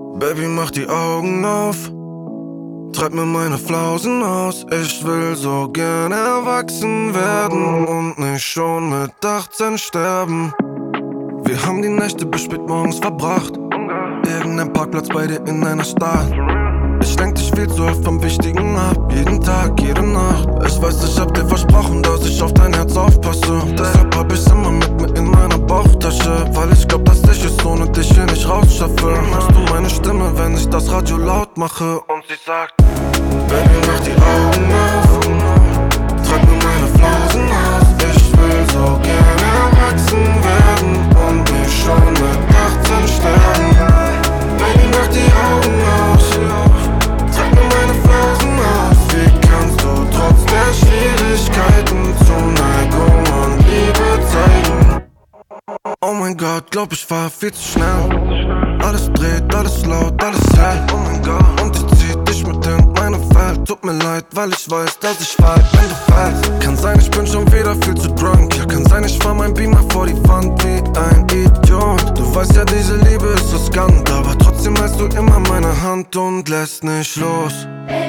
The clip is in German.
Baby, mach die Augen auf, treib mir meine Flausen aus. Ich will so gern erwachsen werden und nicht schon mit 18 sterben. Wir haben die Nächte bis spät morgens verbracht. Irgendein Parkplatz bei dir in einer Stadt. Ich denk dich viel zu oft vom Wichtigen ab. Jeden Tag, jede Nacht. Ich weiß, ich hab dir versprochen, dass ich auf dein Herz aufpasse. Deshalb hab ich's immer mit mir in meiner Bauchtasche. Weil ich glaub, dass ich es ohne dich hier nicht rausschaffe. Hörst du meine Stimme, wenn ich das Radio laut mache? Und sie sagt: Baby, mach die Augen auf, trag mir meine Flausen aus. Ich will so gerne erwachsen werden und nicht schon mit 18 sterben. Baby, mach die Augen aus, trag mir meine Flausen aus. Wie kannst du trotz der Schwierigkeiten Zuneigung und Liebe zeigen? Oh mein Gott, glaub ich war viel zu schnell. Alles dreht, alles laut, alles hell. Oh mein Gott, und ich zieh dich mit in meine Welt. Tut mir leid, weil ich weiß, dass ich fall, wenn du fällst. Kann sein, ich bin schon wieder viel zu drunk. Ja, kann sein, ich fahr mein Beamer vor die Wand wie ein Idiot. Du weißt ja, diese Liebe ist riskant, aber trotzdem hältst du immer meine Hand und lässt nicht los.